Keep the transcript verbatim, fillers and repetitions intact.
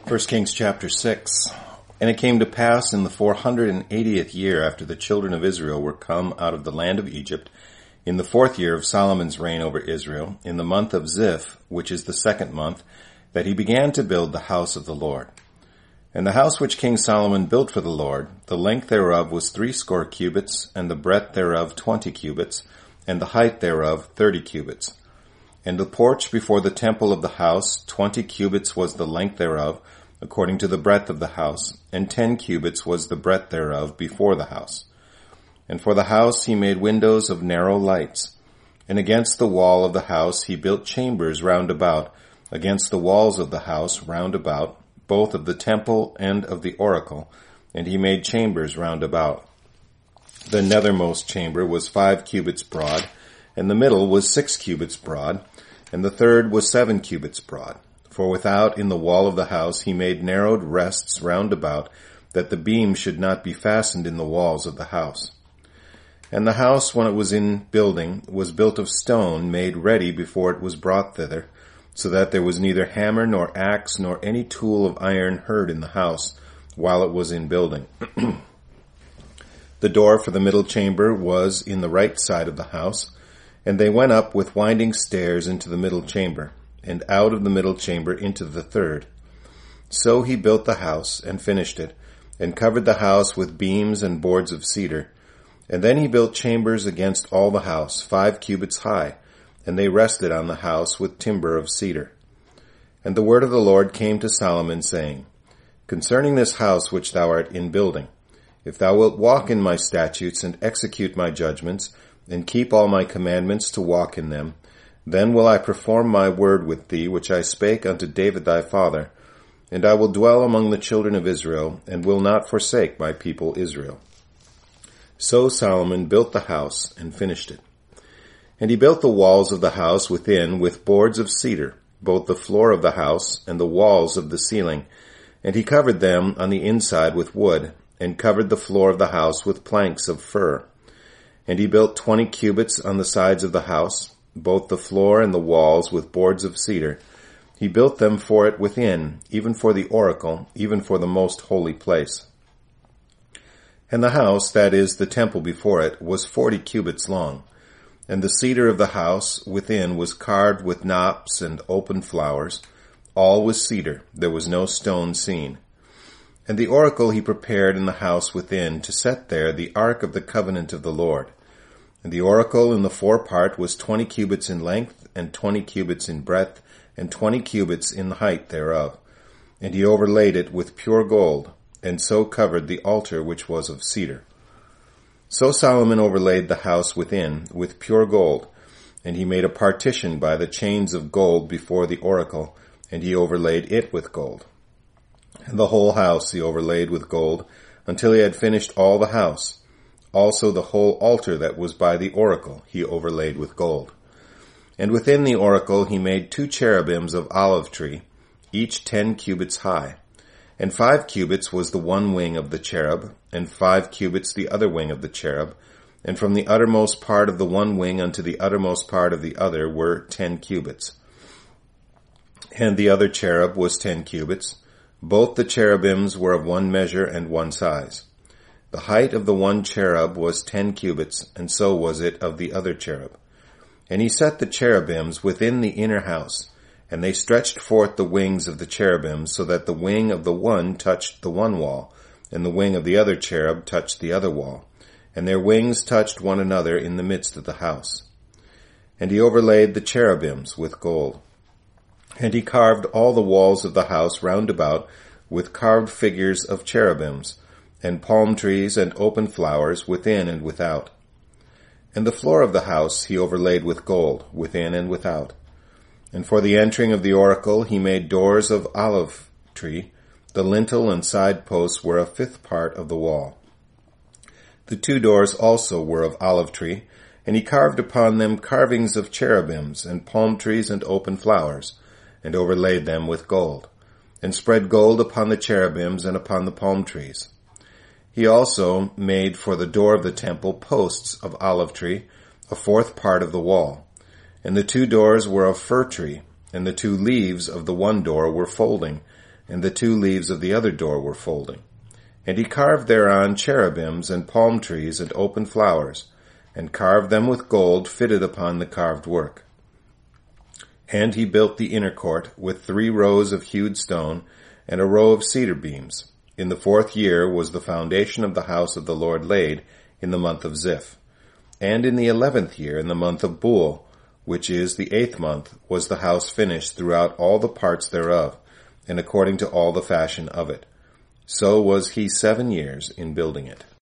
First Kings chapter six. And it came to pass in the four hundred and eightieth year after the children of Israel were come out of the land of Egypt, in the fourth year of Solomon's reign over Israel, in the month of Ziph, which is the second month, that he began to build the house of the Lord. And the house which King Solomon built for the Lord, the length thereof was threescore cubits, and the breadth thereof twenty cubits, and the height thereof thirty cubits. And the porch before the temple of the house, twenty cubits was the length thereof, according to the breadth of the house, and ten cubits was the breadth thereof before the house. And for the house he made windows of narrow lights. And against the wall of the house he built chambers round about, against the walls of the house round about, both of the temple and of the oracle, and he made chambers round about. The nethermost chamber was five cubits broad, and the middle was six cubits broad, and the third was seven cubits broad. For without in the wall of the house he made narrowed rests round about, that the beam should not be fastened in the walls of the house. And the house, when it was in building, was built of stone, made ready before it was brought thither, so that there was neither hammer nor axe nor any tool of iron heard in the house, while it was in building. The door for the middle chamber was in the right side of the house, and they went up with winding stairs into the middle chamber, and out of the middle chamber into the third. So he built the house, and finished it, and covered the house with beams and boards of cedar. And then he built chambers against all the house, five cubits high, and they rested on the house with timber of cedar. And the word of the Lord came to Solomon, saying, Concerning this house which thou art in building, if thou wilt walk in my statutes, and execute my judgments, and keep all my commandments to walk in them, then will I perform my word with thee, which I spake unto David thy father, and I will dwell among the children of Israel, and will not forsake my people Israel. So Solomon built the house, and finished it. And he built the walls of the house within with boards of cedar, both the floor of the house and the walls of the ceiling, and he covered them on the inside with wood, and covered the floor of the house with planks of fir. And he built twenty cubits on the sides of the house, both the floor and the walls with boards of cedar. He built them for it within, even for the oracle, even for the most holy place. And the house, that is, the temple before it, was forty cubits long. And the cedar of the house within was carved with knops and open flowers. All was cedar, there was no stone seen. And the oracle he prepared in the house within, to set there the ark of the covenant of the Lord. And the oracle in the forepart was twenty cubits in length, and twenty cubits in breadth, and twenty cubits in the height thereof. And he overlaid it with pure gold, and so covered the altar which was of cedar. So Solomon overlaid the house within with pure gold, and he made a partition by the chains of gold before the oracle, and he overlaid it with gold. And the whole house he overlaid with gold, until he had finished all the house. Also the whole altar that was by the oracle he overlaid with gold. And within the oracle he made two cherubims of olive tree, each ten cubits high. And five cubits was the one wing of the cherub, and five cubits the other wing of the cherub, and from the uttermost part of the one wing unto the uttermost part of the other were ten cubits. And the other cherub was ten cubits. Both the cherubims were of one measure and one size. The height of the one cherub was ten cubits, and so was it of the other cherub. And he set the cherubims within the inner house, and they stretched forth the wings of the cherubims, so that the wing of the one touched the one wall, and the wing of the other cherub touched the other wall, and their wings touched one another in the midst of the house. And he overlaid the cherubims with gold. And he carved all the walls of the house round about with carved figures of cherubims, and palm trees and open flowers within and without. And the floor of the house he overlaid with gold, within and without. And for the entering of the oracle he made doors of olive tree. The lintel and side posts were a fifth part of the wall. The two doors also were of olive tree, and he carved upon them carvings of cherubims, and palm trees and open flowers, and overlaid them with gold, and spread gold upon the cherubims and upon the palm trees. He also made for the door of the temple posts of olive tree, a fourth part of the wall. And the two doors were of fir tree, and the two leaves of the one door were folding, and the two leaves of the other door were folding. And he carved thereon cherubims and palm trees and open flowers, and carved them with gold fitted upon the carved work. And he built the inner court with three rows of hewed stone and a row of cedar beams. In the fourth year was the foundation of the house of the Lord laid, in the month of Ziph. And in the eleventh year, in the month of Bul, which is the eighth month, was the house finished throughout all the parts thereof, and according to all the fashion of it. So was he seven years in building it.